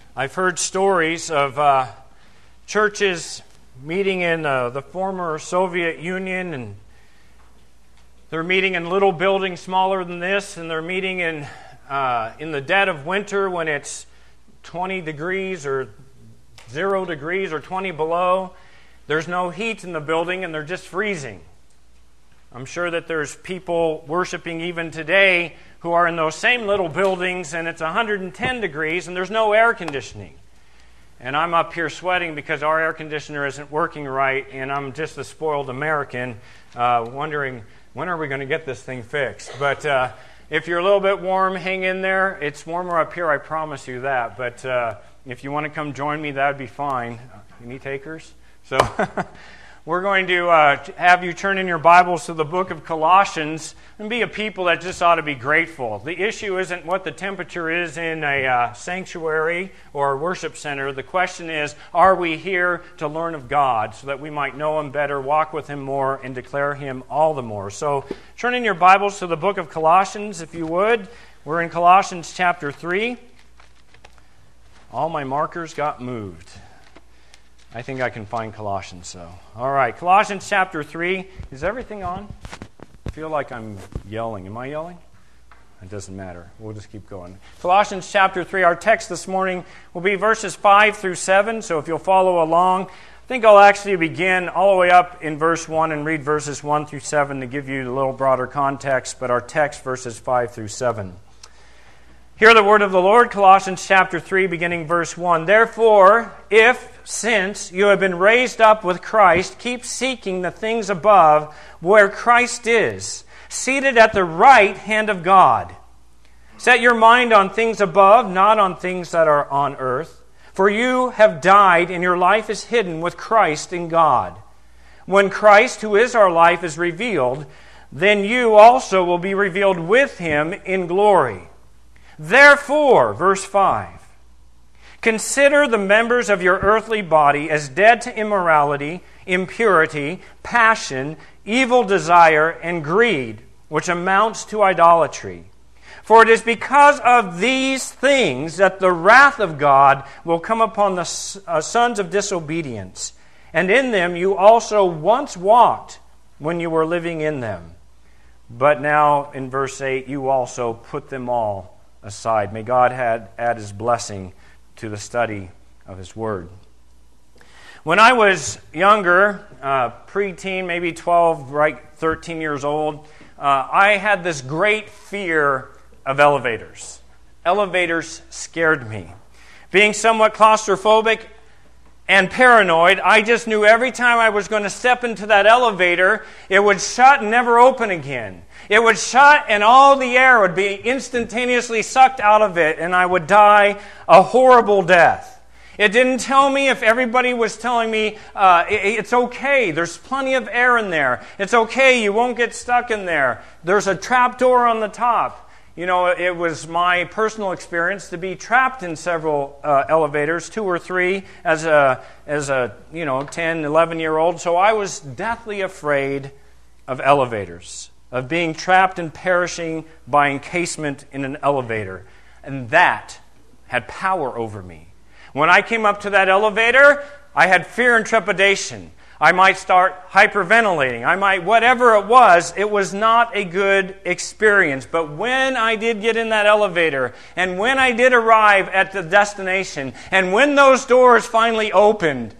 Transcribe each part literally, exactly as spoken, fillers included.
I've heard stories of uh, churches meeting in uh, the former Soviet Union, and they're meeting in little buildings smaller than this, and they're meeting in uh, in the dead of winter when it's twenty degrees or zero degrees or twenty below. There's no heat in the building, and they're just freezing. I'm sure that there's people worshiping even today who are in those same little buildings, and it's one hundred ten degrees, and there's no air conditioning. And I'm up here sweating because our air conditioner isn't working right, and I'm just a spoiled American, uh, wondering, when are we going to get this thing fixed? But uh, if you're a little bit warm, hang in there. It's warmer up here, I promise you that. But uh, if you want to come join me, that would be fine. Any takers? So we're going to uh, have you turn in your Bibles to the book of Colossians and be a people that just ought to be grateful. The issue isn't what the temperature is in a uh, sanctuary or a worship center. The question is, are we here to learn of God so that we might know Him better, walk with Him more, and declare Him all the more? So turn in your Bibles to the book of Colossians, if you would. We're in Colossians chapter three. All my markers got moved. I think I can find Colossians, so. All right, Colossians chapter three. Is everything on? I feel like I'm yelling. Am I yelling? It doesn't matter. We'll just keep going. Colossians chapter three. Our text this morning will be verses five through seven, so if you'll follow along. I think I'll actually begin all the way up in verse one and read verses one through seven to give you a little broader context, but our text, verses five through seven. Hear the word of the Lord, Colossians chapter three, beginning verse one. Therefore, if, since you have been raised up with Christ, keep seeking the things above, where Christ is, seated at the right hand of God. Set your mind on things above, not on things that are on earth. For you have died, and your life is hidden with Christ in God. When Christ, who is our life, is revealed, then you also will be revealed with Him in glory. Therefore, verse five, consider the members of your earthly body as dead to immorality, impurity, passion, evil desire, and greed, which amounts to idolatry. For it is because of these things that the wrath of God will come upon the sons of disobedience. And in them you also once walked when you were living in them. But now, in verse eight, you also put them all aside. May God add, add His blessing to the study of His Word. When I was younger, uh, preteen, maybe twelve, right, thirteen years old, uh, I had this great fear of elevators. Elevators scared me. Being somewhat claustrophobic and paranoid, I just knew every time I was going to step into that elevator, it would shut and never open again. It would shut and all the air would be instantaneously sucked out of it, and I would die a horrible death. It didn't tell me if everybody was telling me, uh, it's okay, there's plenty of air in there. It's okay, you won't get stuck in there. There's a trap door on the top. You know, it was my personal experience to be trapped in several uh, elevators, two or three, as a, as a, you know, ten, eleven-year-old. So I was deathly afraid of elevators, of being trapped and perishing by encasement in an elevator. And that had power over me. When I came up to that elevator, I had fear and trepidation. I might start hyperventilating. I might, whatever it was, it was not a good experience. But when I did get in that elevator, and when I did arrive at the destination, and when those doors finally opened,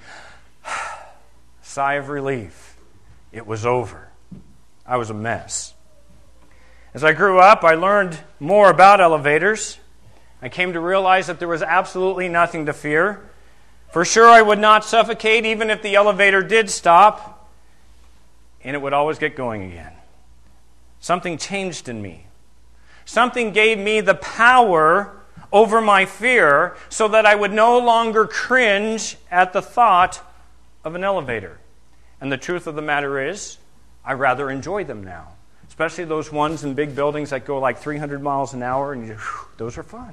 sigh of relief. It was over. I was a mess. As I grew up, I learned more about elevators. I came to realize that there was absolutely nothing to fear. For sure, I would not suffocate even if the elevator did stop, and it would always get going again. Something changed in me. Something gave me the power over my fear so that I would no longer cringe at the thought of an elevator. And the truth of the matter is, I rather enjoy them now, especially those ones in big buildings that go like three hundred miles an hour, and you, whew, those are fun.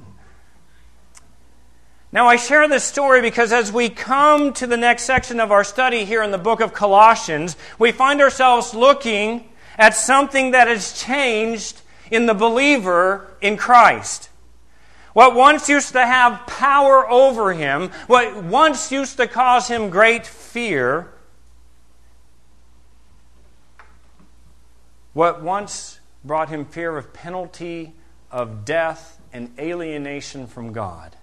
Now, I share this story because as we come to the next section of our study here in the book of Colossians, we find ourselves looking at something that has changed in the believer in Christ. What once used to have power over him, what once used to cause him great fear, what once brought him fear of penalty, of death, and alienation from God,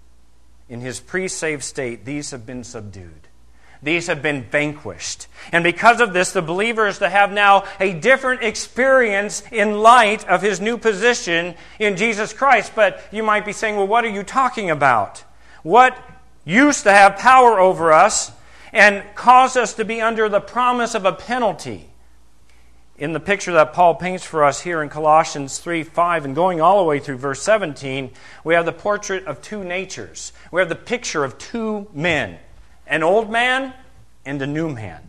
in his pre-saved state, these have been subdued. These have been vanquished. And because of this, the believer is to have now a different experience in light of his new position in Jesus Christ. But you might be saying, well, what are you talking about? What used to have power over us and caused us to be under the promise of a penalty? In the picture that Paul paints for us here in Colossians three five and going all the way through verse seventeen, we have the portrait of two natures. We have the picture of two men. An old man and a new man.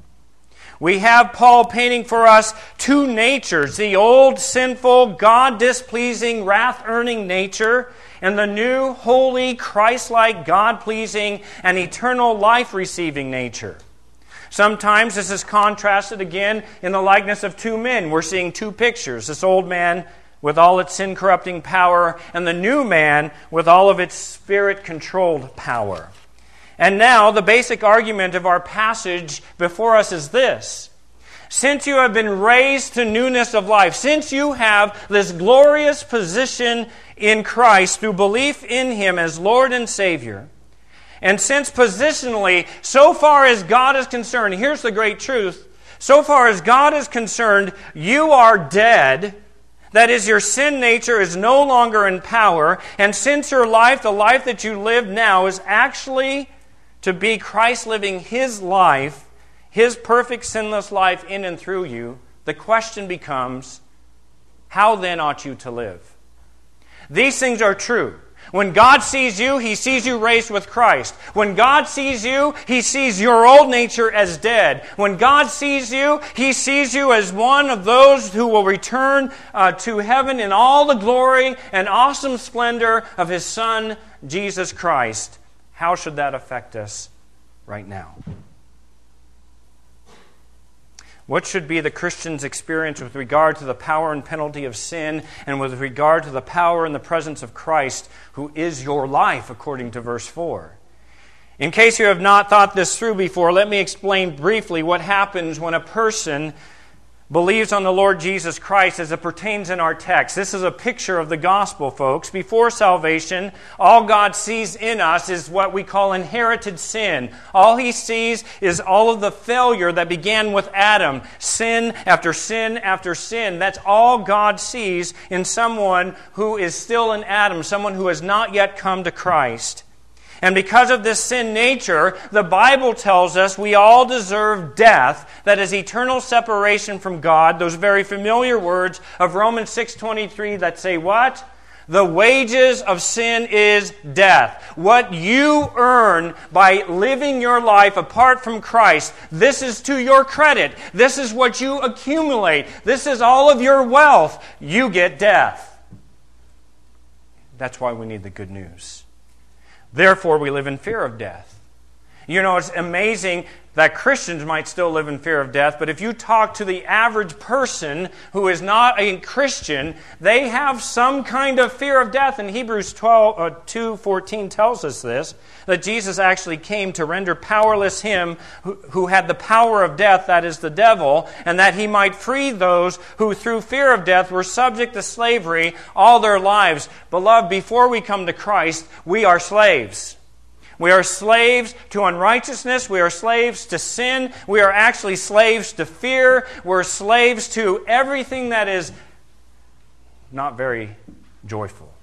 We have Paul painting for us two natures, the old, sinful, God-displeasing, wrath-earning nature, and the new, holy, Christ-like, God-pleasing, and eternal life-receiving nature. Sometimes this is contrasted again in the likeness of two men. We're seeing two pictures, this old man with all its sin-corrupting power, and the new man with all of its spirit-controlled power. And now, the basic argument of our passage before us is this. Since you have been raised to newness of life, since you have this glorious position in Christ through belief in Him as Lord and Savior, and since positionally, so far as God is concerned, here's the great truth, so far as God is concerned, you are dead. That is, your sin nature is no longer in power, and since your life, the life that you live now, is actually to be Christ living His life, His perfect sinless life in and through you, the question becomes, how then ought you to live? These things are true. When God sees you, He sees you raised with Christ. When God sees you, He sees your old nature as dead. When God sees you, He sees you as one of those who will return uh, to heaven in all the glory and awesome splendor of His Son, Jesus Christ. How should that affect us right now? What should be the Christian's experience with regard to the power and penalty of sin and with regard to the power and the presence of Christ, who is your life, according to verse four? In case you have not thought this through before, let me explain briefly what happens when a person believes on the Lord Jesus Christ as it pertains in our text. This is a picture of the gospel, folks. Before salvation, all God sees in us is what we call inherited sin. All He sees is all of the failure that began with Adam. Sin after sin after sin. That's all God sees in someone who is still in Adam, someone who has not yet come to Christ. And because of this sin nature, the Bible tells us we all deserve death, that is eternal separation from God, those very familiar words of Romans six twenty-three that say what? The wages of sin is death. What you earn by living your life apart from Christ, this is to your credit. This is what you accumulate. This is all of your wealth. You get death. That's why we need the good news. Therefore, we live in fear of death. You know, it's amazing that Christians might still live in fear of death, but if you talk to the average person who is not a Christian, they have some kind of fear of death. And Hebrews two fourteen tells us this, that Jesus actually came to render powerless him who, who had the power of death, that is the devil, and that He might free those who through fear of death were subject to slavery all their lives. Beloved, before we come to Christ, we are slaves. We are slaves to unrighteousness. We are slaves to sin. We are actually slaves to fear. We're slaves to everything that is not very joyful.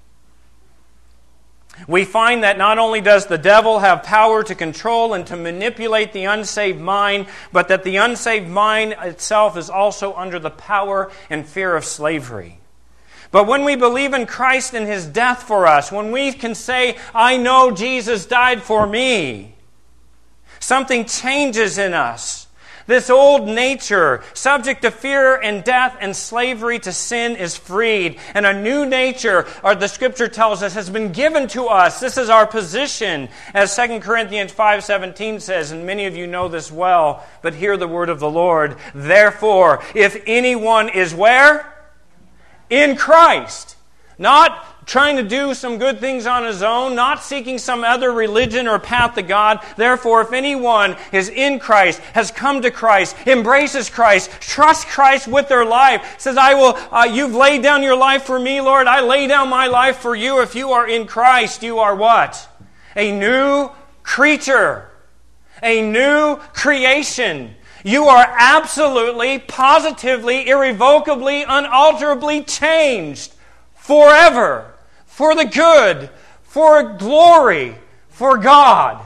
We find that not only does the devil have power to control and to manipulate the unsaved mind, but that the unsaved mind itself is also under the power and fear of slavery. But when we believe in Christ and His death for us, when we can say, I know Jesus died for me, something changes in us. This old nature, subject to fear and death and slavery to sin, is freed. And a new nature, or the Scripture tells us, has been given to us. This is our position. As Second Corinthians five seventeen says, and many of you know this well, but hear the word of the Lord. Therefore, if anyone is where? In Christ. Not trying to do some good things on his own, not seeking some other religion or path to God. Therefore, if anyone is in Christ, has come to Christ, embraces Christ, trusts Christ with their life, says, I will, uh, you've laid down your life for me, Lord, I lay down my life for you. If you are in Christ, you are what? A new creature. A new creation. You are absolutely, positively, irrevocably, unalterably changed forever, for the good, for glory, for God.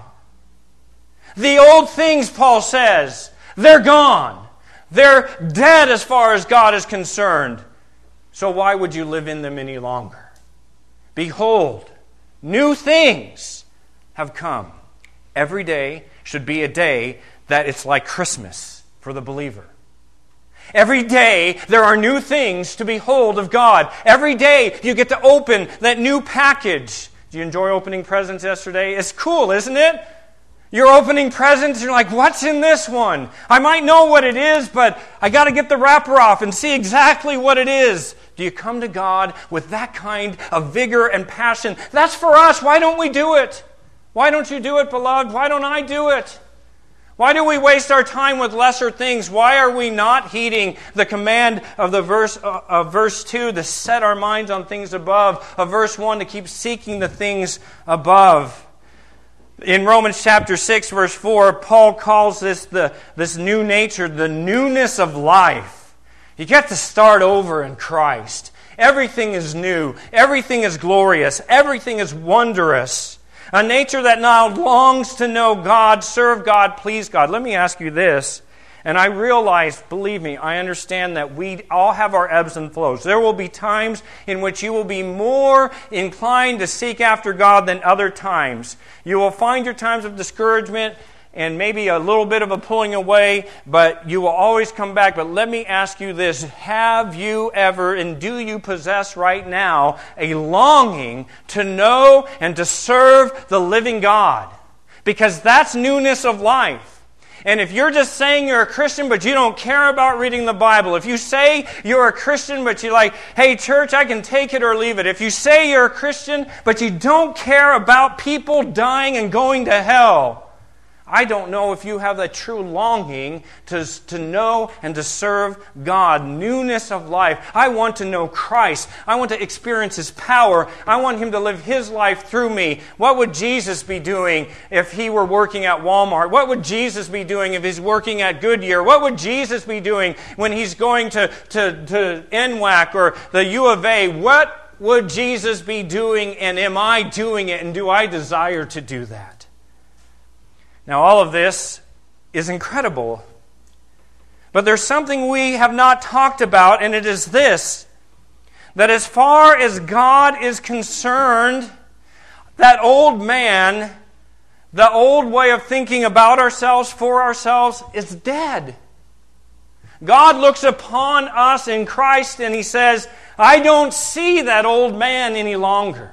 The old things, Paul says, they're gone. They're dead as far as God is concerned. So why would you live in them any longer? Behold, new things have come. Every day should be a day that it's like Christmas for the believer. Every day there are new things to behold of God. Every day you get to open that new package. Did you enjoy opening presents yesterday? It's cool, isn't it? You're opening presents and you're like, what's in this one? I might know what it is, but I got to get the wrapper off and see exactly what it is. Do you come to God with that kind of vigor and passion? That's for us. Why don't we do it? Why don't you do it, beloved? Why don't I do it? Why do we waste our time with lesser things? Why are we not heeding the command of the verse uh, of verse two to set our minds on things above, of verse one to keep seeking the things above? In Romans chapter six, verse four, Paul calls this the this new nature, the newness of life. You get to start over in Christ. Everything is new. Everything is glorious. Everything is wondrous. A nature that now longs to know God, serve God, please God. Let me ask you this, and I realize, believe me, I understand that we all have our ebbs and flows. There will be times in which you will be more inclined to seek after God than other times. You will find your times of discouragement and maybe a little bit of a pulling away, but you will always come back. But let me ask you this. Have you ever, and do you possess right now, a longing to know and to serve the living God? Because that's newness of life. And if you're just saying you're a Christian, but you don't care about reading the Bible, if you say you're a Christian, but you're like, hey, church, I can take it or leave it. If you say you're a Christian, but you don't care about people dying and going to hell, I don't know if you have that true longing to, to know and to serve God. Newness of life. I want to know Christ. I want to experience His power. I want Him to live His life through me. What would Jesus be doing if He were working at Walmart? What would Jesus be doing if He's working at Goodyear? What would Jesus be doing when He's going to, to, to N W A C or the U of A? What would Jesus be doing, and am I doing it, and do I desire to do that? Now, all of this is incredible. But there's something we have not talked about, and it is this, that as far as God is concerned, that old man, the old way of thinking about ourselves, for ourselves, is dead. God looks upon us in Christ and He says, I don't see that old man any longer.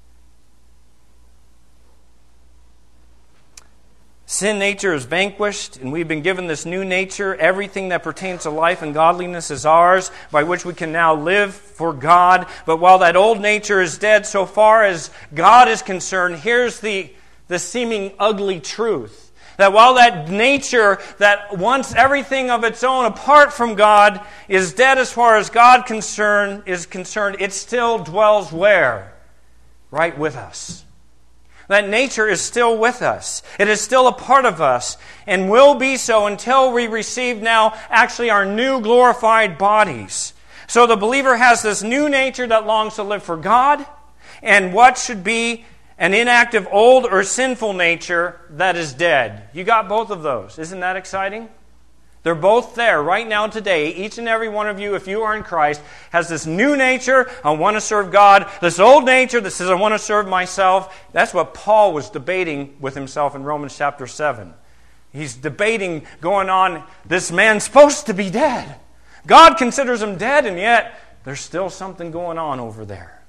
Sin nature is vanquished, and we've been given this new nature. Everything that pertains to life and godliness is ours, by which we can now live for God. But while that old nature is dead, so far as God is concerned, here's the, the seeming ugly truth. That while that nature that wants everything of its own apart from God is dead as far as God concern, is concerned, it still dwells where? Right with us. That nature is still with us. It is still a part of us and will be so until we receive now actually our new glorified bodies. So the believer has this new nature that longs to live for God, and what should be an inactive old or sinful nature that is dead. You got both of those. Isn't that exciting? They're both there right now today. Each and every one of you, if you are in Christ, has this new nature, I want to serve God. This old nature that says, I want to serve myself. That's what Paul was debating with himself in Romans chapter seven. He's debating, going on, this man's supposed to be dead. God considers him dead, and yet there's still something going on over there.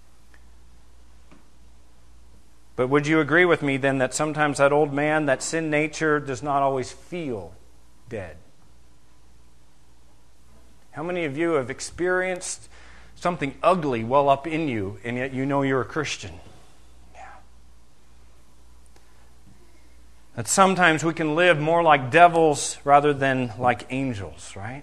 But would you agree with me then that sometimes that old man, that sin nature, does not always feel dead? How many of you have experienced something ugly well up in you, and yet you know you're a Christian. Yeah. That sometimes we can live more like devils rather than like angels, right?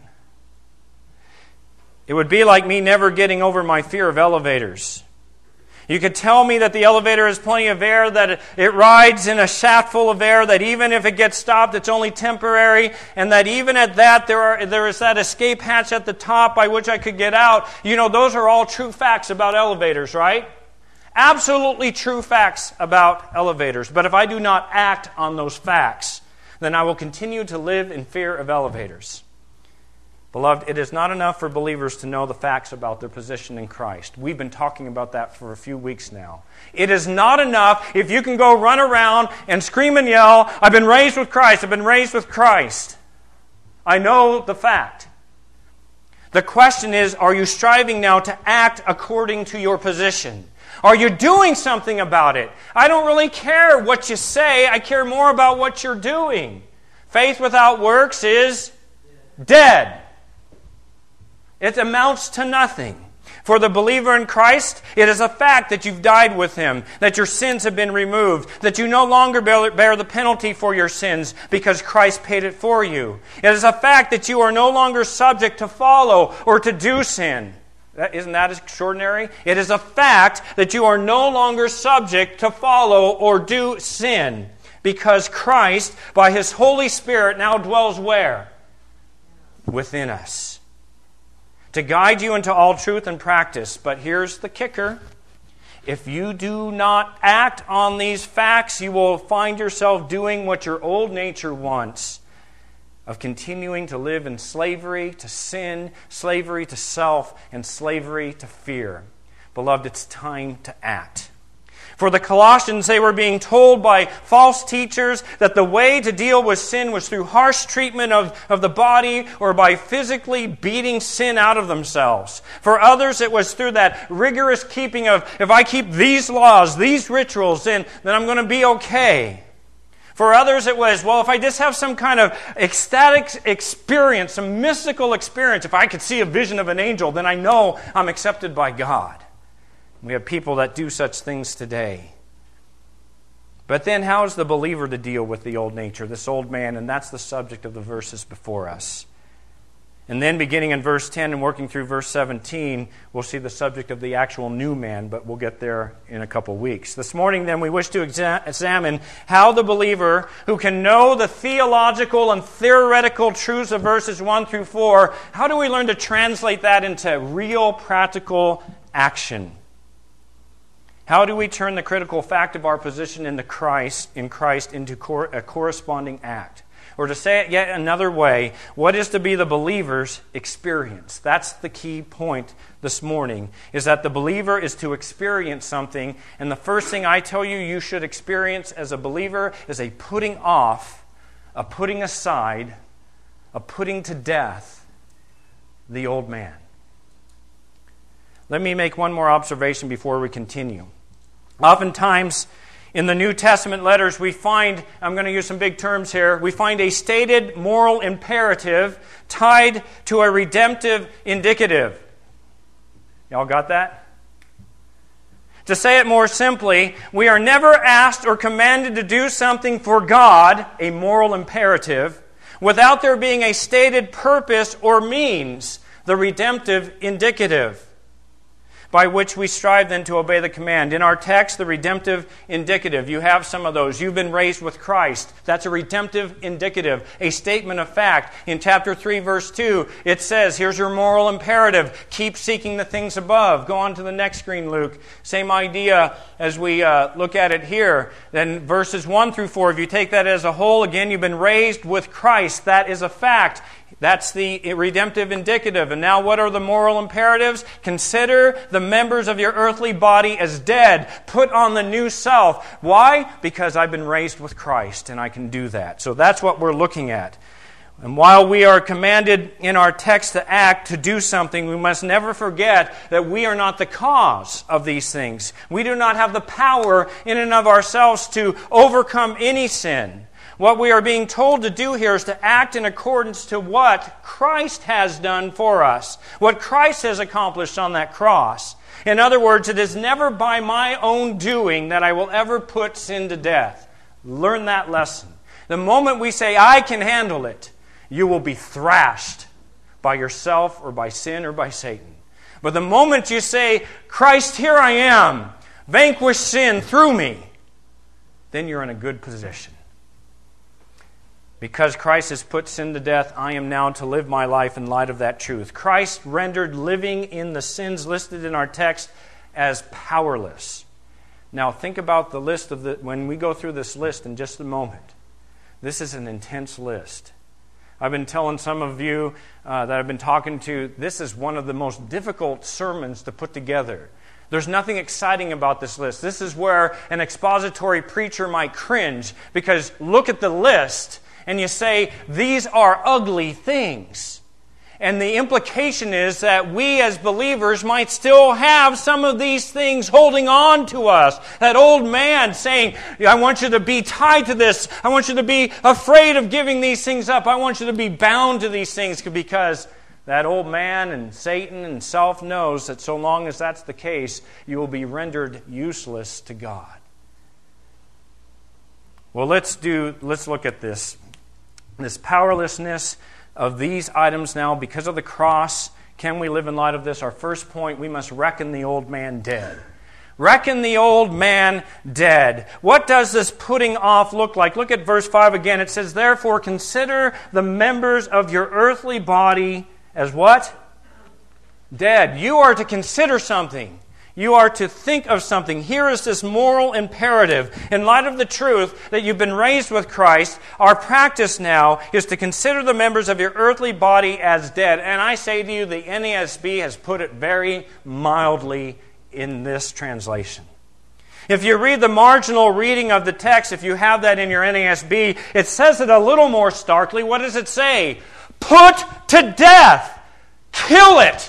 It would be like me never getting over my fear of elevators. You could tell me that the elevator has plenty of air, that it rides in a shaft full of air, that even if it gets stopped, it's only temporary, and that even at that, there are there is that escape hatch at the top by which I could get out. You know, those are all true facts about elevators, right? Absolutely true facts about elevators. But if I do not act on those facts, then I will continue to live in fear of elevators. Beloved, it is not enough for believers to know the facts about their position in Christ. We've been talking about that for a few weeks now. It is not enough if you can go run around and scream and yell, I've been raised with Christ, I've been raised with Christ. I know the fact. The question is, are you striving now to act according to your position? Are you doing something about it? I don't really care what you say. I care more about what you're doing. Faith without works is dead. It amounts to nothing. For the believer in Christ, it is a fact that you've died with Him, that your sins have been removed, that you no longer bear the penalty for your sins because Christ paid it for you. It is a fact that you are no longer subject to follow or to do sin. Isn't that extraordinary? It is a fact that you are no longer subject to follow or do sin because Christ, by His Holy Spirit, now dwells where? Within us. To guide you into all truth and practice. But here's the kicker. If you do not act on these facts, you will find yourself doing what your old nature wants, of continuing to live in slavery to sin, slavery to self, and slavery to fear. Beloved, it's time to act. For the Colossians, they were being told by false teachers that the way to deal with sin was through harsh treatment of, of the body or by physically beating sin out of themselves. For others, it was through that rigorous keeping of, if I keep these laws, these rituals, then, then I'm going to be okay. For others, it was, well, if I just have some kind of ecstatic experience, some mystical experience, if I could see a vision of an angel, then I know I'm accepted by God. We have people that do such things today. But then how is the believer to deal with the old nature, this old man? And that's the subject of the verses before us. And then beginning in verse ten and working through verse seventeen, we'll see the subject of the actual new man, but we'll get there in a couple weeks. This morning then we wish to exa- examine how the believer who can know the theological and theoretical truths of verses one through four, how do we learn to translate that into real practical action? How do we turn the critical fact of our position in the Christ, in Christ into cor- a corresponding act? Or to say it yet another way, what is to be the believer's experience? That's the key point this morning, is that the believer is to experience something, and the first thing I tell you you should experience as a believer is a putting off, a putting aside, a putting to death the old man. Let me make one more observation before we continue. Oftentimes, in the New Testament letters, we find, I'm going to use some big terms here, we find a stated moral imperative tied to a redemptive indicative. Y'all got that? To say it more simply, we are never asked or commanded to do something for God, a moral imperative, without there being a stated purpose or means, the redemptive indicative, by which we strive then to obey the command. In our text, the redemptive indicative, you have some of those. You've been raised with Christ. That's a redemptive indicative, a statement of fact. In chapter three, verse two, it says, here's your moral imperative. Keep seeking the things above. Go on to the next screen, Luke. Same idea as we uh, look at it here. Then verses one through four, if you take that as a whole, again, you've been raised with Christ. That is a fact. That's the redemptive indicative. And now what are the moral imperatives? Consider the members of your earthly body as dead. Put on the new self. Why? Because I've been raised with Christ and I can do that. So that's what we're looking at. And while we are commanded in our text to act, to do something, we must never forget that we are not the cause of these things. We do not have the power in and of ourselves to overcome any sin. What we are being told to do here is to act in accordance to what Christ has done for us, what Christ has accomplished on that cross. In other words, it is never by my own doing that I will ever put sin to death. Learn that lesson. The moment we say, I can handle it, you will be thrashed by yourself or by sin or by Satan. But the moment you say, Christ, here I am, vanquish sin through me, then you're in a good position. Because Christ has put sin to death, I am now to live my life in light of that truth. Christ rendered living in the sins listed in our text as powerless. Now think about the list of the, when we go through this list in just a moment. This is an intense list. I've been telling some of you uh, that I've been talking to, this is one of the most difficult sermons to put together. There's nothing exciting about this list. This is where an expository preacher might cringe, because look at the list and you say, these are ugly things. And the implication is that we as believers might still have some of these things holding on to us. That old man saying, I want you to be tied to this. I want you to be afraid of giving these things up. I want you to be bound to these things, because that old man and Satan and self knows that so long as that's the case, you will be rendered useless to God. Well, let's do. Let's look at this. This powerlessness of these items now because of the cross. Can we live in light of this? Our first point, we must reckon the old man dead. Reckon the old man dead. What does this putting off look like? Look at verse five again. It says, therefore consider the members of your earthly body as what? Dead. You are to consider something. You are to think of something. Here is this moral imperative. In light of the truth that you've been raised with Christ, our practice now is to consider the members of your earthly body as dead. And I say to you, the N A S B has put it very mildly in this translation. If you read the marginal reading of the text, if you have that in your N A S B, it says it a little more starkly. What does it say? Put to death. Kill it.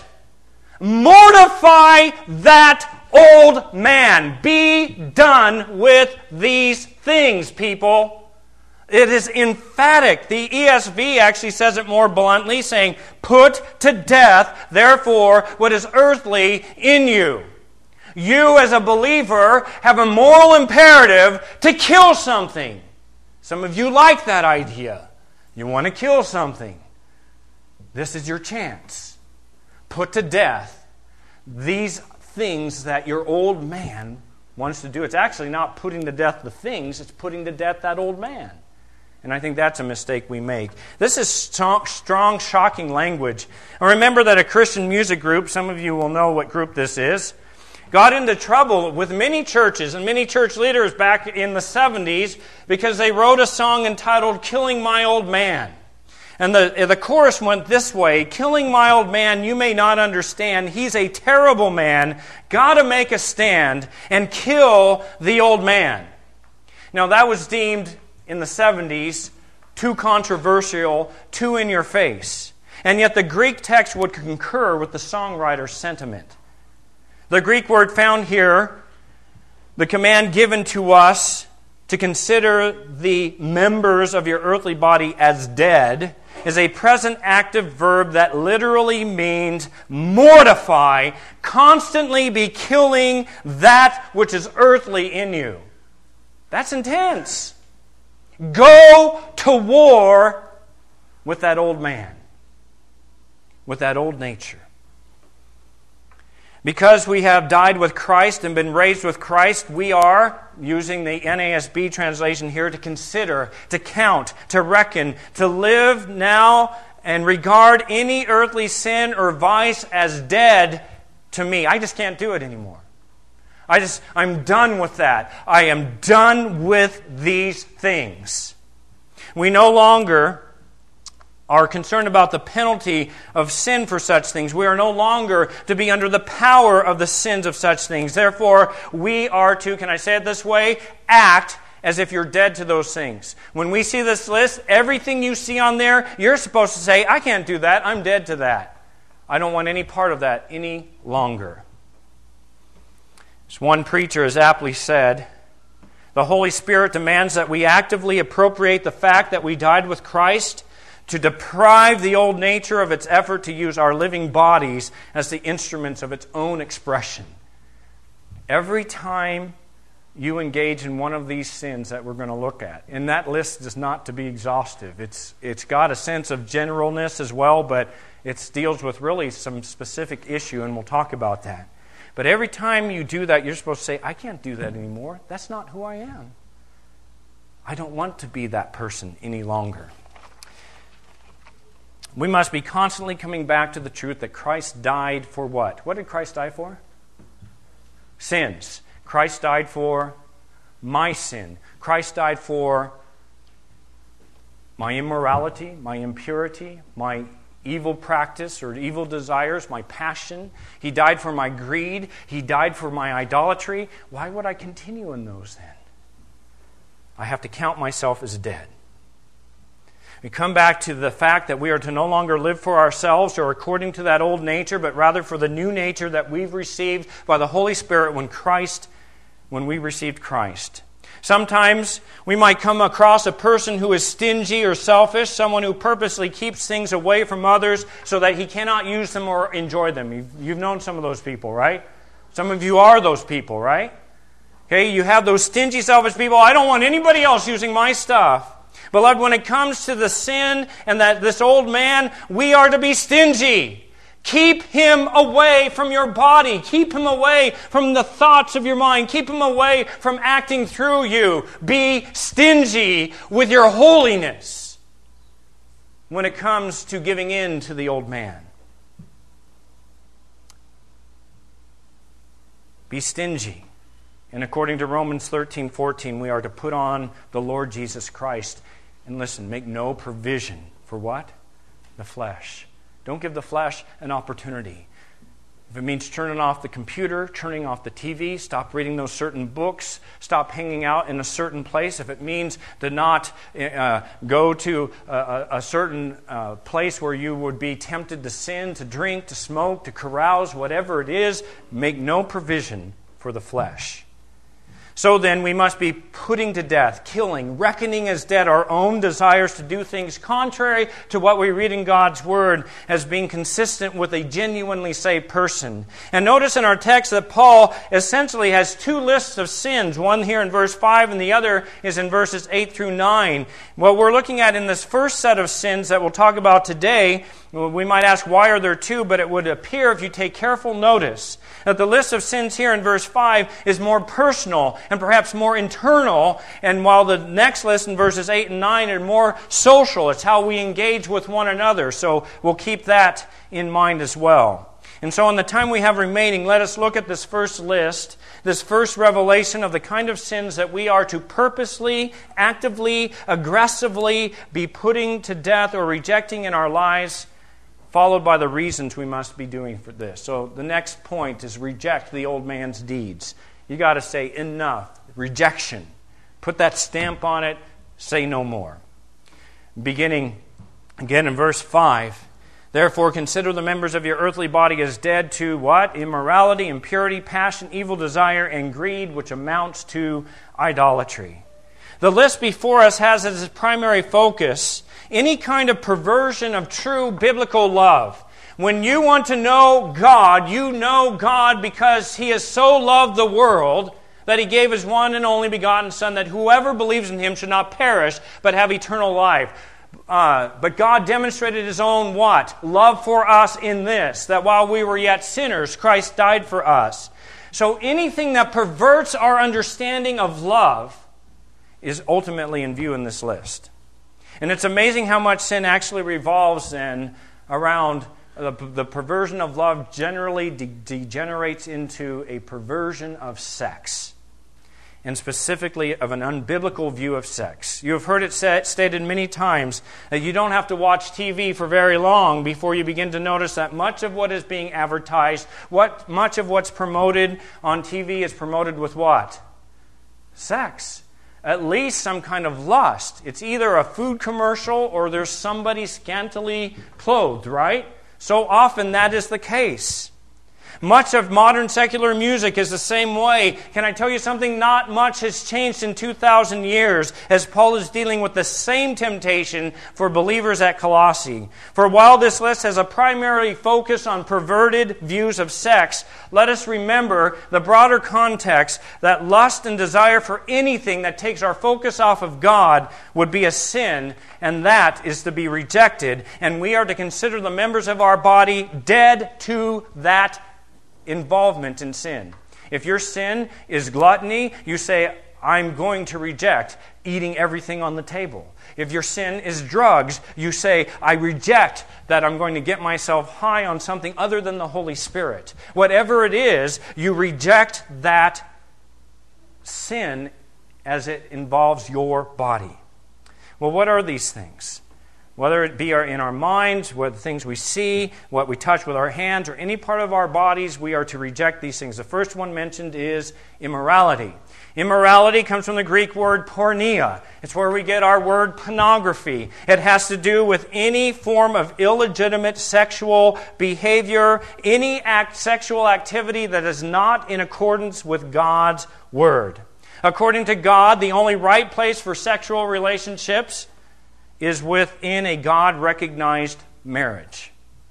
Mortify that old man. Be done with these things, people. It is emphatic. The E S V actually says it more bluntly, saying, put to death, therefore, what is earthly in you. You, as a believer, have a moral imperative to kill something. Some of you like that idea. You want to kill something. This is your chance. Put to death these things that your old man wants to do. It's actually not putting to death the things, it's putting to death that old man. And I think that's a mistake we make. This is strong, strong, shocking language. And remember that a Christian music group, some of you will know what group this is, got into trouble with many churches and many church leaders back in the seventies because they wrote a song entitled Killing My Old Man. And the, the chorus went this way, killing my old man, you may not understand. He's a terrible man. Gotta make a stand and kill the old man. Now that was deemed in the seventies too controversial, too in your face. And yet the Greek text would concur with the songwriter's sentiment. The Greek word found here, the command given to us to consider the members of your earthly body as dead, is a present active verb that literally means mortify, constantly be killing that which is earthly in you. That's intense. Go to war with that old man, with that old nature. Because we have died with Christ and been raised with Christ, we are, using the N A S B translation here, to consider, to count, to reckon, to live now and regard any earthly sin or vice as dead to me. I just can't do it anymore. I just, I'm done with that. I am done with these things. We no longer are concerned about the penalty of sin for such things. We are no longer to be under the power of the sins of such things. Therefore, we are to, can I say it this way, act as if you're dead to those things. When we see this list, everything you see on there, you're supposed to say, I can't do that. I'm dead to that. I don't want any part of that any longer. As one preacher has aptly said, The Holy Spirit demands that we actively appropriate the fact that we died with Christ to deprive the old nature of its effort to use our living bodies as the instruments of its own expression. Every time you engage in one of these sins that we're going to look at, and that list is not to be exhaustive. It's it's got a sense of generalness as well, but it deals with really some specific issue, and we'll talk about that. But every time you do that, you're supposed to say, I can't do that anymore. That's not who I am. I don't want to be that person any longer. We must be constantly coming back to the truth that Christ died for what? What did Christ die for? Sins. Christ died for my sin. Christ died for my immorality, my impurity, my evil practice or evil desires, my passion. He died for my greed. He died for my idolatry. Why would I continue in those then? I have to count myself as dead. We come back to the fact that we are to no longer live for ourselves or according to that old nature, but rather for the new nature that we've received by the Holy Spirit when Christ, when we received Christ. Sometimes we might come across a person who is stingy or selfish, someone who purposely keeps things away from others so that he cannot use them or enjoy them. You've, you've known some of those people, right? Some of you are those people, right? Okay, you have those stingy, selfish people. I don't want anybody else using my stuff. Beloved, when it comes to the sin and that this old man, we are to be stingy. Keep him away from your body. Keep him away from the thoughts of your mind. Keep him away from acting through you. Be stingy with your holiness when it comes to giving in to the old man. Be stingy. And according to Romans thirteen fourteen, we are to put on the Lord Jesus Christ. And listen, make no provision for what? The flesh. Don't give the flesh an opportunity. If it means turning off the computer, turning off the T V, stop reading those certain books, stop hanging out in a certain place. If it means to not uh, go to a, a certain uh, place where you would be tempted to sin, to drink, to smoke, to carouse, whatever it is, make no provision for the flesh. So then we must be putting to death, killing, reckoning as dead our own desires to do things contrary to what we read in God's Word as being consistent with a genuinely saved person. And notice in our text that Paul essentially has two lists of sins, one here in verse five and the other is in verses eight through nine. What we're looking at in this first set of sins that we'll talk about today, we might ask, why are there two? But it would appear, if you take careful notice, that the list of sins here in verse five is more personal and perhaps more internal, and while the next list in verses eight and nine are more social. It's how we engage with one another. So we'll keep that in mind as well. And so in the time we have remaining, let us look at this first list, this first revelation of the kind of sins that we are to purposely, actively, aggressively be putting to death or rejecting in our lives, followed by the reasons we must be doing for this. So the next point is reject the old man's deeds. You got to say enough. Rejection. Put that stamp on it. Say no more. Beginning again in verse five. Therefore consider the members of your earthly body as dead to what? Immorality, impurity, passion, evil desire, and greed, which amounts to idolatry. The list before us has as its primary focus any kind of perversion of true biblical love. When you want to know God, you know God because He has so loved the world that He gave His one and only begotten Son, that whoever believes in Him should not perish, but have eternal life. Uh, but God demonstrated His own what? Love for us in this, that while we were yet sinners, Christ died for us. So anything that perverts our understanding of love is ultimately in view in this list. And it's amazing how much sin actually revolves then around the, the perversion of love generally de- degenerates into a perversion of sex. And specifically of an unbiblical view of sex. You have heard it said, stated many times that you don't have to watch T V for very long before you begin to notice that much of what is being advertised, what much of what's promoted on T V is promoted with what? Sex. At least some kind of lust. It's either a food commercial or there's somebody scantily clothed, right? So often that is the case. Much of modern secular music is the same way. Can I tell you something? Not much has changed in two thousand years as Paul is dealing with the same temptation for believers at Colossae. For while this list has a primary focus on perverted views of sex, let us remember the broader context that lust and desire for anything that takes our focus off of God would be a sin, and that is to be rejected, and we are to consider the members of our body dead to that involvement in sin. If your sin is gluttony, you say, I'm going to reject eating everything on the table. If your sin is drugs, you say, I reject that I'm going to get myself high on something other than the Holy Spirit. Whatever it is, you reject that sin as it involves your body. Well, what are these things? Whether it be our, in our minds, what the things we see, what we touch with our hands, or any part of our bodies, we are to reject these things. The first one mentioned is immorality. Immorality comes from the Greek word porneia. It's where we get our word pornography. It has to do with any form of illegitimate sexual behavior, any act, sexual activity that is not in accordance with God's word. According to God, the only right place for sexual relationships is within a God-recognized marriage.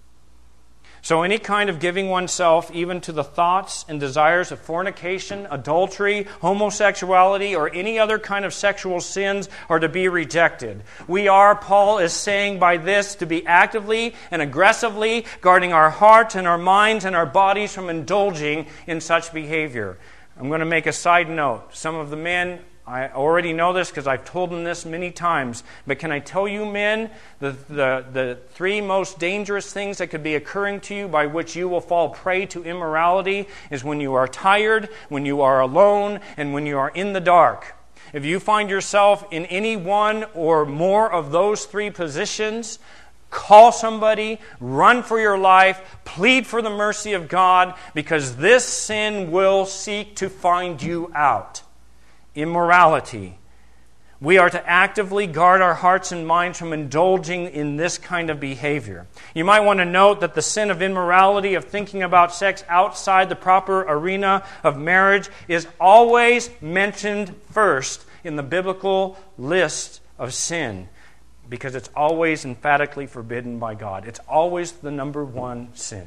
So any kind of giving oneself even to the thoughts and desires of fornication, adultery, homosexuality, or any other kind of sexual sins are to be rejected. We are, Paul is saying by this, to be actively and aggressively guarding our hearts and our minds and our bodies from indulging in such behavior. I'm going to make a side note. Some of the men, I already know this because I've told them this many times, but can I tell you, men, the, the, the three most dangerous things that could be occurring to you by which you will fall prey to immorality is when you are tired, when you are alone, and when you are in the dark. If you find yourself in any one or more of those three positions, call somebody, run for your life, plead for the mercy of God, because this sin will seek to find you out. Immorality. We are to actively guard our hearts and minds from indulging in this kind of behavior. You might want to note that the sin of immorality, of thinking about sex outside the proper arena of marriage, is always mentioned first in the biblical list of sin, because it's always emphatically forbidden by God. It's always the number one sin.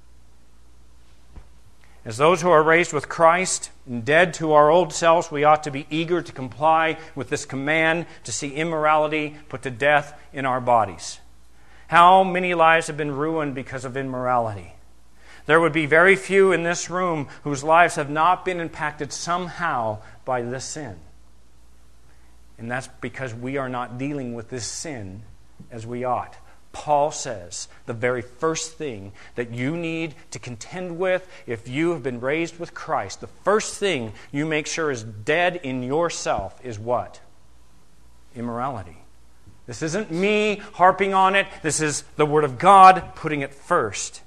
As those who are raised with Christ and dead to our old selves, we ought to be eager to comply with this command to see immorality put to death in our bodies. How many lives have been ruined because of immorality? There would be very few in this room whose lives have not been impacted somehow by this sin. And that's because we are not dealing with this sin as we ought. Paul says the very first thing that you need to contend with if you have been raised with Christ, the first thing you make sure is dead in yourself is what? Immorality. This isn't me harping on it. This is the Word of God putting it first.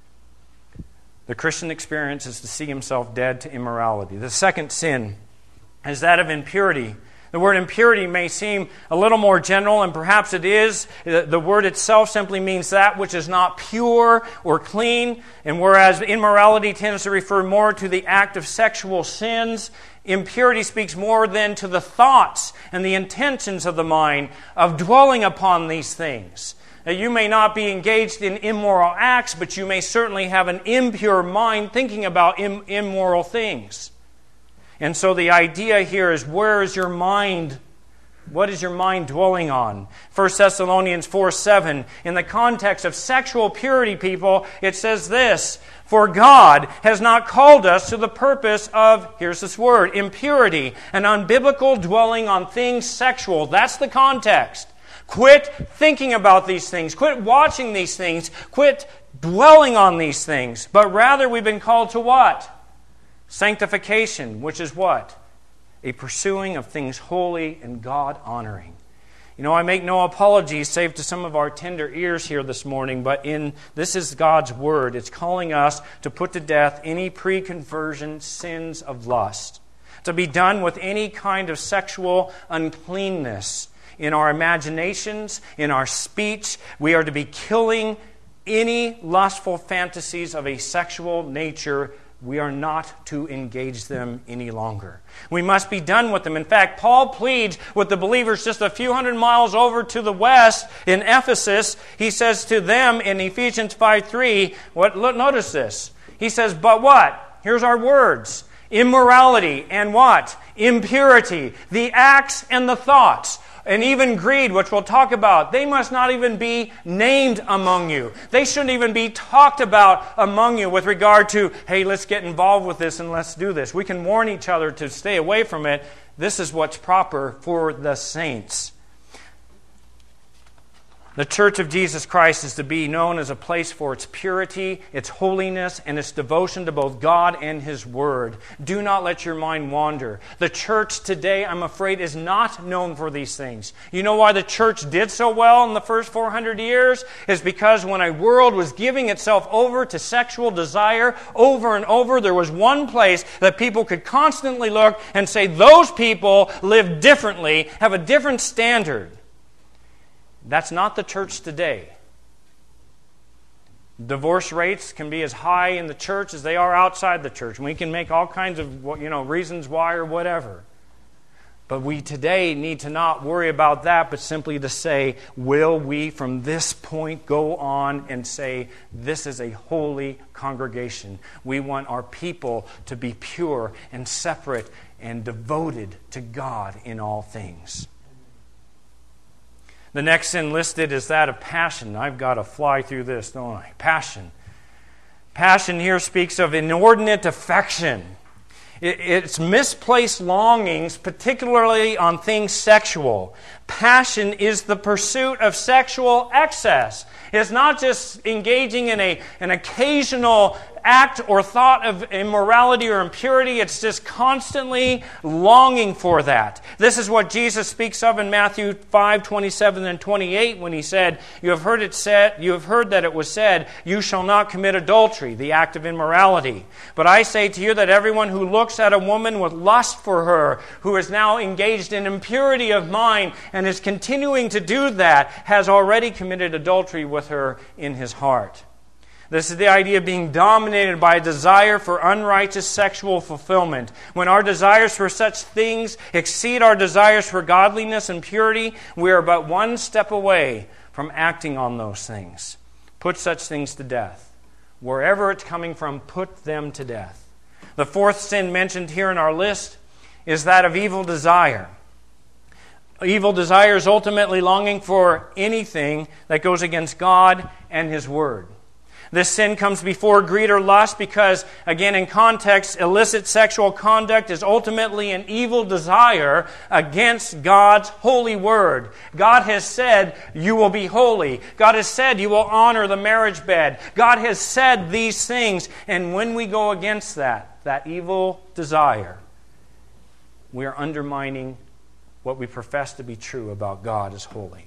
The Christian experience is to see himself dead to immorality. The second sin is that of impurity. The word impurity may seem a little more general, and perhaps it is. The word itself simply means that which is not pure or clean. And whereas immorality tends to refer more to the act of sexual sins, impurity speaks more than to the thoughts and the intentions of the mind of dwelling upon these things. Now, you may not be engaged in immoral acts, but you may certainly have an impure mind thinking about im- immoral things. And so the idea here is, where is your mind? What is your mind dwelling on? First Thessalonians four seven, in the context of sexual purity, people, it says this, for God has not called us to the purpose of, here's this word, impurity, an unbiblical dwelling on things sexual. That's the context. Quit thinking about these things. Quit watching these things. Quit dwelling on these things. But rather we've been called to what? Sanctification, which is what? A pursuing of things holy and God-honoring. You know, I make no apologies save to some of our tender ears here this morning, but in this is God's Word. It's calling us to put to death any pre-conversion sins of lust, to be done with any kind of sexual uncleanness in our imaginations, in our speech. We are to be killing any lustful fantasies of a sexual nature, we are not to engage them any longer. We must be done with them. In fact, Paul pleads with the believers just a few hundred miles over to the west in Ephesus. He says to them in Ephesians five three, what, look, notice this. He says, but what? Here's our words. Immorality and what? Impurity. The acts and the thoughts. And even greed, which we'll talk about, they must not even be named among you. They shouldn't even be talked about among you with regard to, hey, let's get involved with this and let's do this. We can warn each other to stay away from it. This is what's proper for the saints. The Church of Jesus Christ is to be known as a place for its purity, its holiness, and its devotion to both God and His Word. Do not let your mind wander. The church today, I'm afraid, is not known for these things. You know why the church did so well in the first four hundred years? Is because when a world was giving itself over to sexual desire over and over, there was one place that people could constantly look and say, those people live differently, have a different standard. That's not the church today. Divorce rates can be as high in the church as they are outside the church. We can make all kinds of, you know, reasons why or whatever. But we today need to not worry about that, but simply to say, will we from this point go on and say, this is a holy congregation. We want our people to be pure and separate and devoted to God in all things. The next sin listed is that of passion. I've got to fly through this, don't I? Passion. Passion here speaks of inordinate affection. It's misplaced longings, particularly on things sexual. Passion is the pursuit of sexual excess. It's not just engaging in a, an occasional act or thought of immorality or impurity. It's just constantly longing for that. This is what Jesus speaks of in Matthew five, twenty-seven and twenty-eight when He said, You have heard it said, you have heard that it was said, you shall not commit adultery, the act of immorality. But I say to you that everyone who looks at a woman with lust for her, who is now engaged in impurity of mind and is continuing to do that, has already committed adultery with her in his heart. This is the idea of being dominated by a desire for unrighteous sexual fulfillment. When our desires for such things exceed our desires for godliness and purity, we are but one step away from acting on those things. Put such things to death. Wherever it's coming from, put them to death. The fourth sin mentioned here in our list is that of evil desire. Evil desire is ultimately longing for anything that goes against God and His Word. This sin comes before greed or lust because, again, in context, illicit sexual conduct is ultimately an evil desire against God's holy word. God has said, you will be holy. God has said, you will honor the marriage bed. God has said these things. And when we go against that, that evil desire, we are undermining what we profess to be true about God as holy.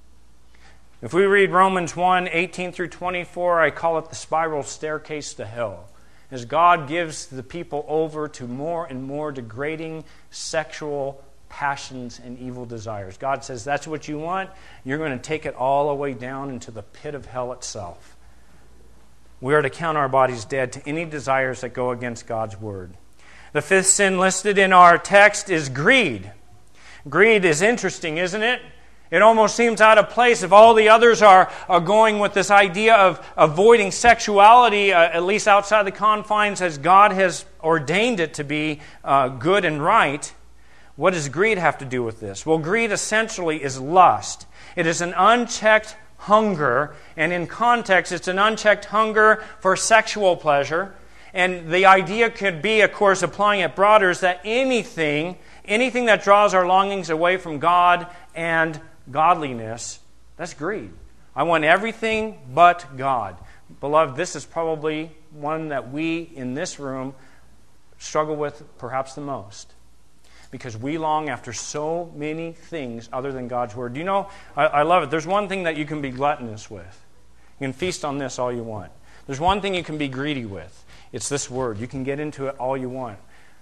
If we read Romans one, eighteen through twenty-four, I call it the spiral staircase to hell. As God gives the people over to more and more degrading sexual passions and evil desires. God says, that's what you want? You're going to take it all the way down into the pit of hell itself. We are to count our bodies dead to any desires that go against God's word. The fifth sin listed in our text is greed. Greed is interesting, isn't it? It almost seems out of place if all the others are, are going with this idea of avoiding sexuality, uh, at least outside the confines as God has ordained it to be uh, good and right. What does greed have to do with this? Well, greed essentially is lust. It is an unchecked hunger, and in context, it's an unchecked hunger for sexual pleasure. And the idea could be, of course, applying it broader, is that anything, anything that draws our longings away from God and godliness, that's greed. I want everything but God. Beloved, this is probably one that we in this room struggle with perhaps the most. Because we long after so many things other than God's Word. Do you know, I, I love it. There's one thing that you can be gluttonous with. You can feast on this all you want. There's one thing you can be greedy with. It's this Word. You can get into it all you want.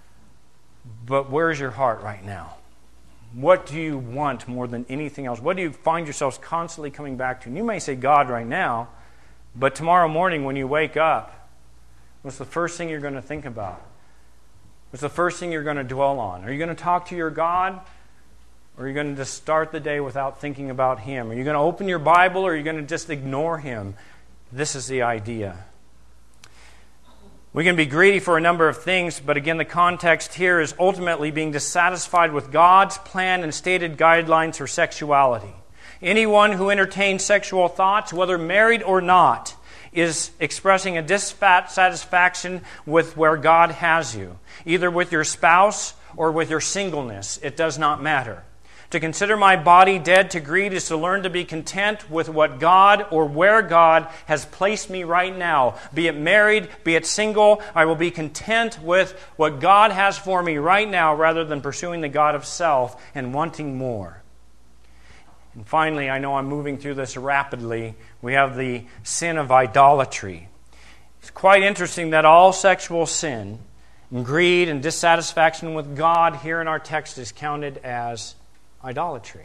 But where's your heart right now? What do you want more than anything else? What do you find yourselves constantly coming back to? And you may say God right now, But tomorrow morning when you wake up, what's the first thing you're going to think about? What's the first thing you're going to dwell on? Are you going to talk to your God? Or are you going to just start the day without thinking about Him? Are you going to open your Bible or are you going to just ignore Him? This is the idea. We can be greedy for a number of things, but again, the context here is ultimately being dissatisfied with God's plan and stated guidelines for sexuality. Anyone who entertains sexual thoughts, whether married or not, is expressing a dissatisfaction with where God has you, either with your spouse or with your singleness. It does not matter. To consider my body dead to greed is to learn to be content with what God or where God has placed me right now. Be it married, be it single, I will be content with what God has for me right now rather than pursuing the God of self and wanting more. And finally, I know I'm moving through this rapidly, we have the sin of idolatry. It's quite interesting that all sexual sin, and greed and dissatisfaction with God here in our text is counted as idolatry.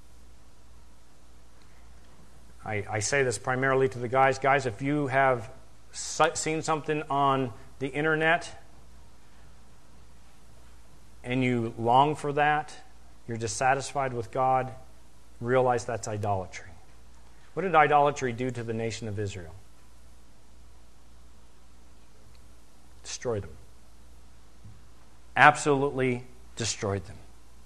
I, I say this primarily to the guys. Guys, if you have seen something on the internet and you long for that, you're dissatisfied with God, realize that's idolatry. What did idolatry do to the nation of Israel? Destroyed them. Absolutely destroyed them.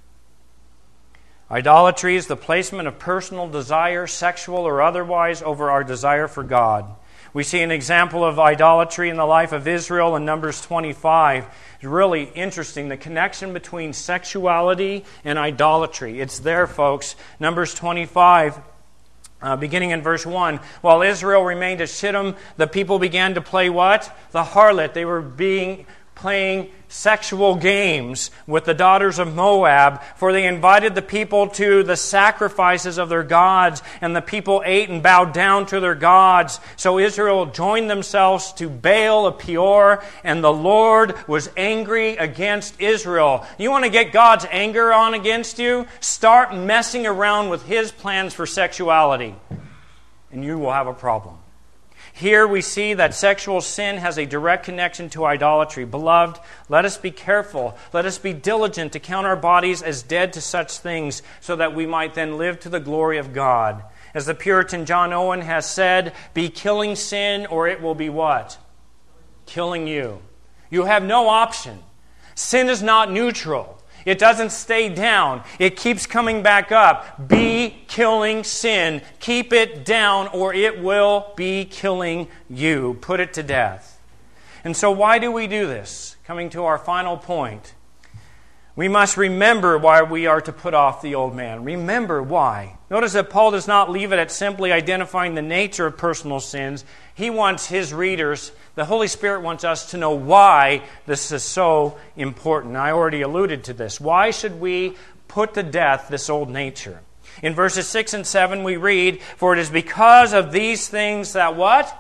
Idolatry is the placement of personal desire, sexual or otherwise, over our desire for God. We see an example of idolatry in the life of Israel in Numbers twenty-five. It's really interesting, the connection between sexuality and idolatry. It's there, folks. Numbers twenty-five, uh, beginning in verse one. While Israel remained at Shittim, the people began to play what? The harlot. They were being playing sexual games with the daughters of Moab, for they invited the people to the sacrifices of their gods, and the people ate and bowed down to their gods. So Israel joined themselves to Baal of Peor, and the Lord was angry against Israel. You want to get God's anger on against you? Start messing around with His plans for sexuality, and you will have a problem. Here we see that sexual sin has a direct connection to idolatry. Beloved, let us be careful. Let us be diligent to count our bodies as dead to such things so that we might then live to the glory of God. As the Puritan John Owen has said, be killing sin or it will be what? Killing you. You have no option. Sin is not neutral. It doesn't stay down. It keeps coming back up. Be killing sin. Keep it down or it will be killing you. Put it to death. And so why do we do this? Coming to our final point. We must remember why we are to put off the old man. Remember why. Notice that Paul does not leave it at simply identifying the nature of personal sins. He wants his readers, the Holy Spirit wants us to know why this is so important. I already alluded to this. Why should we put to death this old nature? In verses six and seven we read, for it is because of these things that what?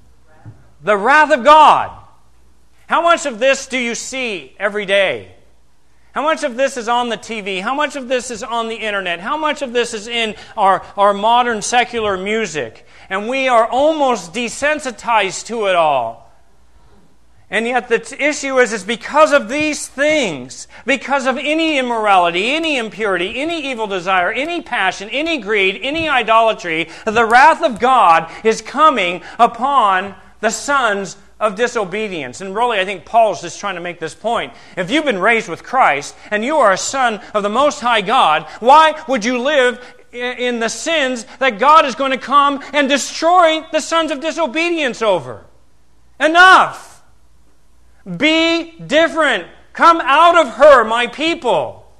The wrath of God. How much of this do you see every day? How much of this is on the T V? How much of this is on the internet? How much of this is in our, our modern secular music? And we are almost desensitized to it all. And yet the issue is, is because of these things, because of any immorality, any impurity, any evil desire, any passion, any greed, any idolatry, the wrath of God is coming upon the sons of disobedience. And really, I think Paul's just trying to make this point. If you've been raised with Christ and you are a son of the Most High God, why would you live in the sins that God is going to come and destroy the sons of disobedience over? Enough! Be different. Come out of her, my people.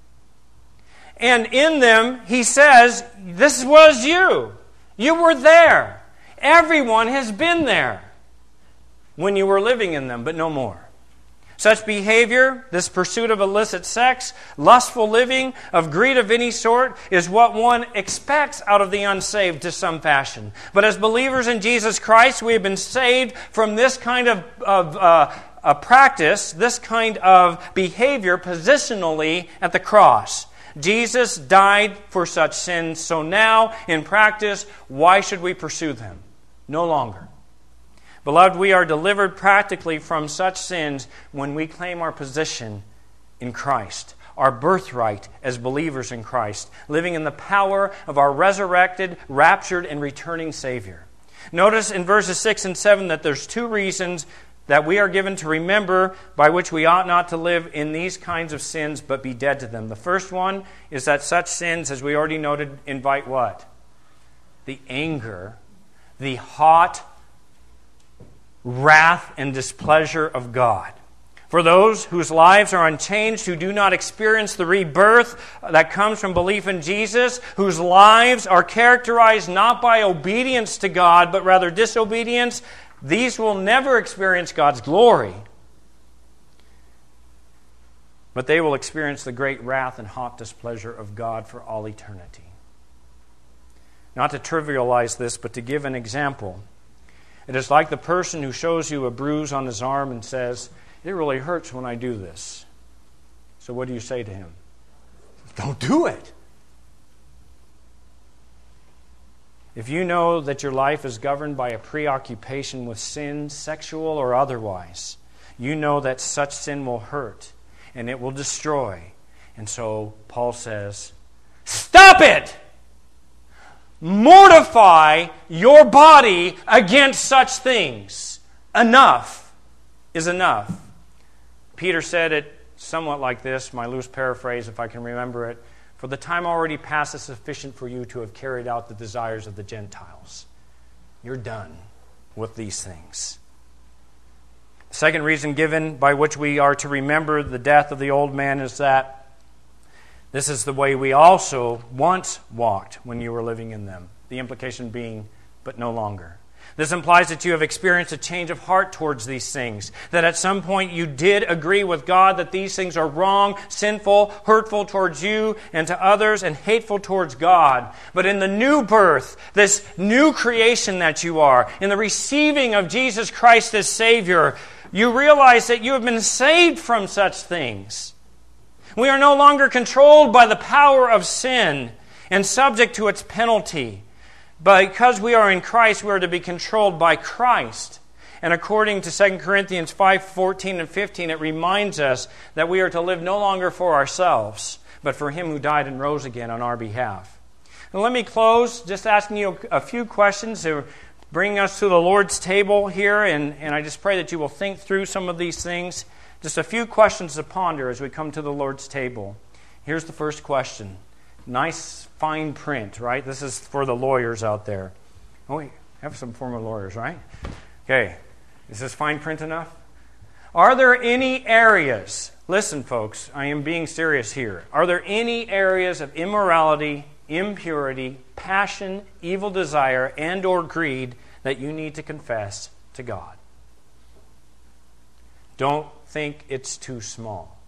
And in them, he says, this was you. You were there. Everyone has been there when you were living in them, but no more. Such behavior, this pursuit of illicit sex, lustful living, of greed of any sort, is what one expects out of the unsaved to some fashion. But as believers in Jesus Christ, we have been saved from this kind of, of uh, a practice, this kind of behavior positionally at the cross. Jesus died for such sins, so now, in practice, why should we pursue them? No longer. Beloved, we are delivered practically from such sins when we claim our position in Christ, our birthright as believers in Christ, living in the power of our resurrected, raptured, and returning Savior. Notice in verses six and seven that there's two reasons that we are given to remember by which we ought not to live in these kinds of sins but be dead to them. The first one is that such sins, as we already noted, invite what? The anger, the hot wrath and displeasure of God. For those whose lives are unchanged, who do not experience the rebirth that comes from belief in Jesus, whose lives are characterized not by obedience to God, but rather disobedience, these will never experience God's glory. But they will experience the great wrath and hot displeasure of God for all eternity. Not to trivialize this, but to give an example. It is like the person who shows you a bruise on his arm and says, "It really hurts when I do this." So what do you say to him? Don't do it. If you know that your life is governed by a preoccupation with sin, sexual or otherwise, you know that such sin will hurt and it will destroy. And so Paul says, stop it! Mortify your body against such things. Enough is enough. Peter said it somewhat like this, my loose paraphrase if I can remember it. For the time already past is sufficient for you to have carried out the desires of the Gentiles. You're done with these things. The second reason given by which we are to remember the death of the old man is that this is the way we also once walked when you were living in them. The implication being, but no longer. This implies that you have experienced a change of heart towards these things. That at some point you did agree with God that these things are wrong, sinful, hurtful towards you and to others, and hateful towards God. But in the new birth, this new creation that you are, in the receiving of Jesus Christ as Savior, you realize that you have been saved from such things. We are no longer controlled by the power of sin and subject to its penalty. But because we are in Christ, we are to be controlled by Christ. And according to Second Corinthians five fourteen and fifteen, it reminds us that we are to live no longer for ourselves, but for Him who died and rose again on our behalf. Now let me close just asking you a few questions to bring us to the Lord's table here. And, and I just pray that you will think through some of these things. Just a few questions to ponder as we come to the Lord's table. Here's the first question. Nice fine print, right? This is for the lawyers out there. Oh, we have some former lawyers, right? Okay. Is this fine print enough? Are there any areas, listen folks, I am being serious here. Are there any areas of immorality, impurity, passion, evil desire, and or greed that you need to confess to God? Don't think it's too small.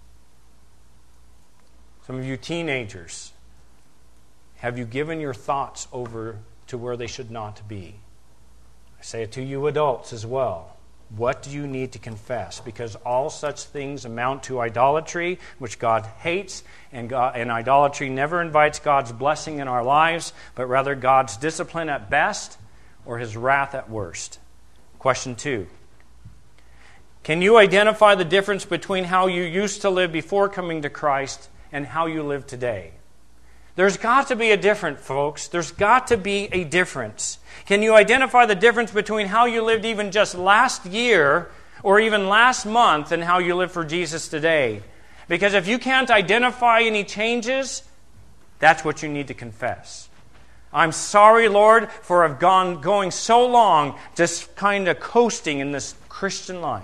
Some of you teenagers, have you given your thoughts over to where they should not be? I say it to you adults as well. What do you need to confess? Because all such things amount to idolatry, which God hates, and, God, and idolatry never invites God's blessing in our lives, but rather God's discipline at best or His wrath at worst. Question two. Can you identify the difference between how you used to live before coming to Christ and how you live today? There's got to be a difference, folks. There's got to be a difference. Can you identify the difference between how you lived even just last year or even last month and how you live for Jesus today? Because if you can't identify any changes, that's what you need to confess. I'm sorry, Lord, for I've gone going so long just kind of coasting in this Christian life.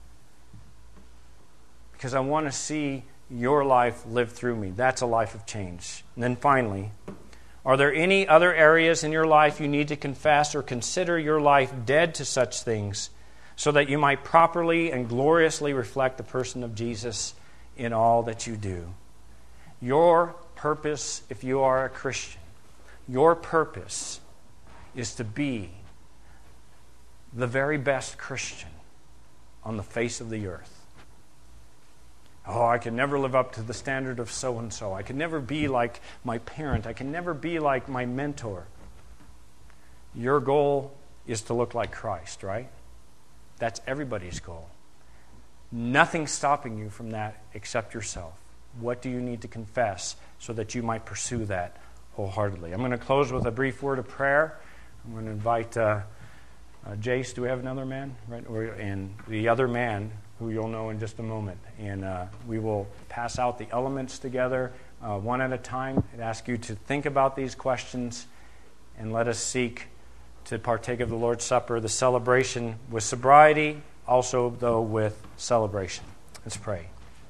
Because I want to see your life lived through me. That's a life of change. And then finally, are there any other areas in your life you need to confess or consider your life dead to such things so that you might properly and gloriously reflect the person of Jesus in all that you do? Your purpose, if you are a Christian, your purpose is to be the very best Christian on the face of the earth. Oh, I can never live up to the standard of so-and-so. I can never be like my parent. I can never be like my mentor. Your goal is to look like Christ, right? That's everybody's goal. Nothing stopping you from that except yourself. What do you need to confess so that you might pursue that wholeheartedly? I'm going to close with a brief word of prayer. I'm going to invite uh, uh, Jace. Do we have another man? Right, or, and the other man, who you'll know in just a moment. And uh, we will pass out the elements together, uh, one at a time, and ask you to think about these questions, and let us seek to partake of the Lord's Supper, the celebration with sobriety, also, though, with celebration. Let's pray.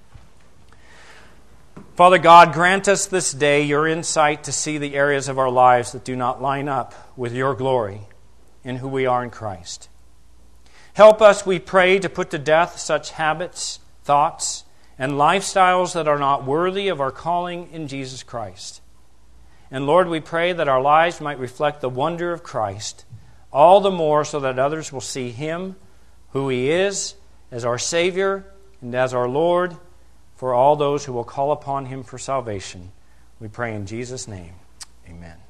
Father God, grant us this day your insight to see the areas of our lives that do not line up with your glory in who we are in Christ. Help us, we pray, to put to death such habits, thoughts, and lifestyles that are not worthy of our calling in Jesus Christ. And Lord, we pray that our lives might reflect the wonder of Christ, all the more so that others will see Him, who He is, as our Savior and as our Lord, for all those who will call upon Him for salvation. We pray in Jesus' name. Amen.